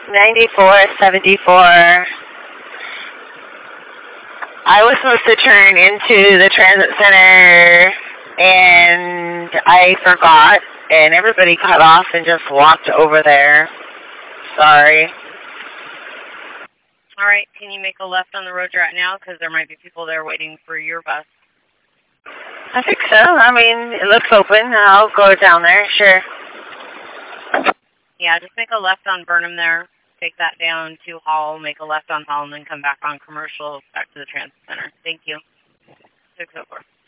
9474. I was supposed to turn into the transit center, and I forgot, and everybody cut off and just walked over there. Sorry. All right, can you make a left on the road you're at now? Because there might be people there waiting for your bus. I think so. I mean, it looks open. I'll go down there, sure. Yeah, just make a left on Burnham there. Take that down to Hall, make a left on Hall, and then come back on Commercial back to the transit center. Thank you. 604.